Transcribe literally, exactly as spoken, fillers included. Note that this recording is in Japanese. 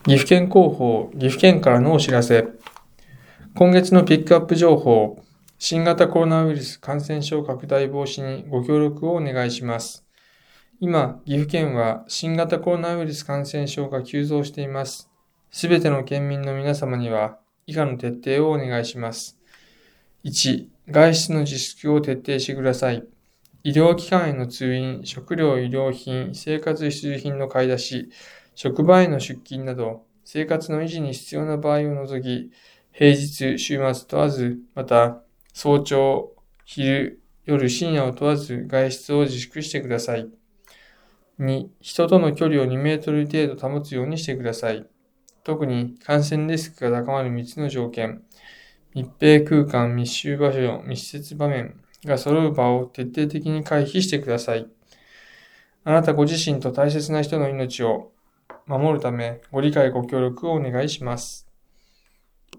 岐阜県広報、岐阜県からのお知らせ。今月のピックアップ情報、新型コロナウイルス感染症拡大防止にご協力をお願いします。今、岐阜県は新型コロナウイルス感染症が急増しています。すべての県民の皆様には、以下の徹底をお願いします。いち、外出の自粛を徹底してください。医療機関への通院、食料、医療品、生活必需品の買い出し、職場への出勤など、生活の維持に必要な場合を除き、平日、週末問わず、また、早朝、昼、夜、深夜を問わず、外出を自粛してください。に、人との距離をにメートル程度保つようにしてください。特に感染リスクが高まるみっつの条件、密閉空間、密集場所、密接場面が揃う場を徹底的に回避してください。あなたご自身と大切な人の命を守るため、ご理解ご協力をお願いします。